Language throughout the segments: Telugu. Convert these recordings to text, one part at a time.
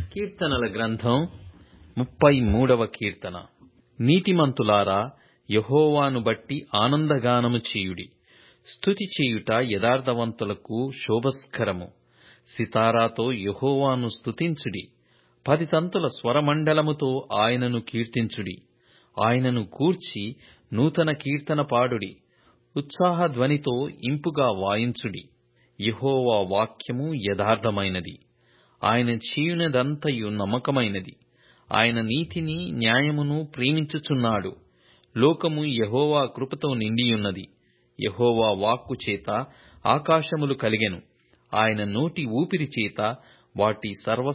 కీర్తనల గ్రంథం 33వ కీర్తన. నీతిమంతులారా, యెహోవాను బట్టి ఆనందగానము చేయుడి. స్తుతి చేయుట యథార్థవంతులకు శోభస్కరము. సితారాతో యెహోవాను స్తుతించుడి. 10 తంతుల స్వరమండలముతో ఆయనను కీర్తించుడి. ఆయనను గూర్చి నూతన కీర్తన పాడుడి. ఉత్సాహధ్వనితో ఇంపుగా వాయించుడి. యెహోవా వాక్యము యథార్థమైనది. ఆయన చేయునదంతయు నమ్మకమైనది. ఆయన నీతిని న్యాయమును ప్రేమించుచున్నాడు. లోకము యెహోవా కృపతో నిండియున్నది. యెహోవా వాక్కు చేత ఆకాశములు కలిగెను. ఆయన నోటి ఊపిరి చేత వాటి సర్వ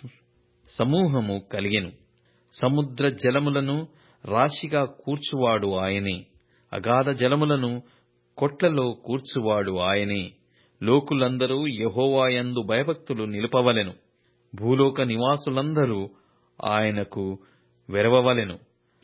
సమూహము కలిగెను. సముద్ర జలములను రాశిగా కూర్చువాడు ఆయనే. అగాధ జలములను కొట్లలో కూర్చువాడు ఆయనే. లోకులందరూ యెహోవా యందు భయభక్తులు నిలుపవలెను. భూలోక నివాసులందరూ ఆయనకు వెరవవలెను.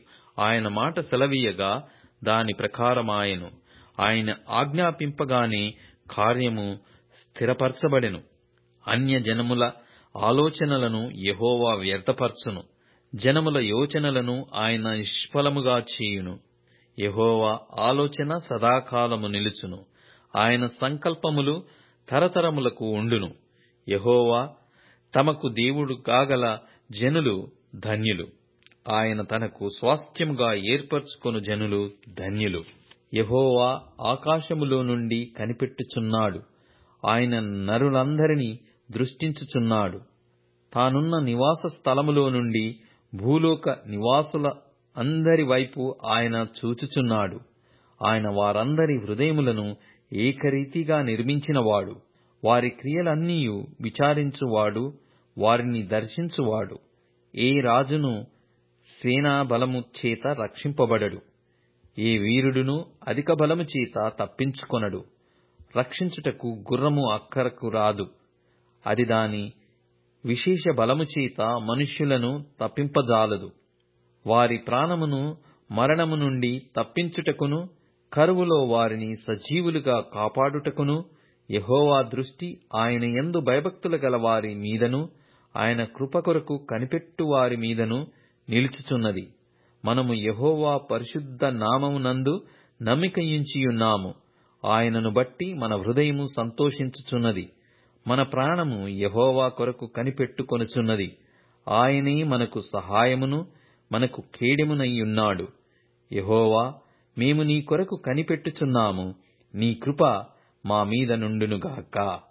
ఆయన మాట సెలవీయగా దాని ప్రకారమాయెను. ఆయన ఆజ్ఞాపింపగానే కార్యము స్థిరపరచబడెను. అన్యజనముల ఆలోచనలను యెహోవా వ్యర్థపరచును. జనముల యోచనలను ఆయన నిష్ఫలముగా చేయును. యెహోవా ఆలోచన సదాకాలము నిలుచును. ఆయన సంకల్పములు తరతరములకు ఉండును. యెహోవా తమకు దేవుడు కాగల జనులు ధన్యులు. ఆయన తనకు స్వాస్థ్యముగా ఏర్పరచుకొను జనులు ధన్యులు. యెహోవా ఆకాశములో నుండి కనిపెట్టుచున్నాడు. ఆయన నరులందరినీ దృష్టించుచున్నాడు. తానున్న నివాస స్థలములో నుండి భూలోక నివాసుల అందరి వైపు ఆయన చూచుచున్నాడు. ఆయన వారందరి హృదయములను ఏకరీతిగా నిర్మించినవాడు. వారి క్రియలన్నీయు విచారించువాడు, వారిని దర్శించువాడు. ఏ రాజును సేనా బలము చేత రక్షింపబడడు. ఏ వీరుడును అధిక బలము చేత తప్పించుకొనడు. రక్షించుటకు గుర్రము అక్కరకు రాదు. అది దాని విశేష బలము చేత మనుష్యులను తప్పింపజాలదు. వారి ప్రాణమును మరణము నుండి తప్పించుటకును, కరువులో వారిని సజీవులుగా కాపాడుటకును యెహోవా దృష్టి ఆయన యందు భయభక్తులు గల వారి మీదను, ఆయన కృప కొరకు కనిపెట్టు వారి మీదను నిలుచుచున్నది. మనము యెహోవా పరిశుద్ధ నామమునందు నమ్మికయుంచియున్నాము. ఆయనను బట్టి మన హృదయము సంతోషించుచున్నది. మన ప్రాణము యెహోవా కొరకు కనిపెట్టుకొనుచున్నది. ఆయనే మనకు సహాయమును మనకు కేడెమునయ్యున్నాడు. యెహోవా, మేము నీ కొరకు కనిపెట్టుచున్నాము. నీ కృప మా మీద నుండునుగాక.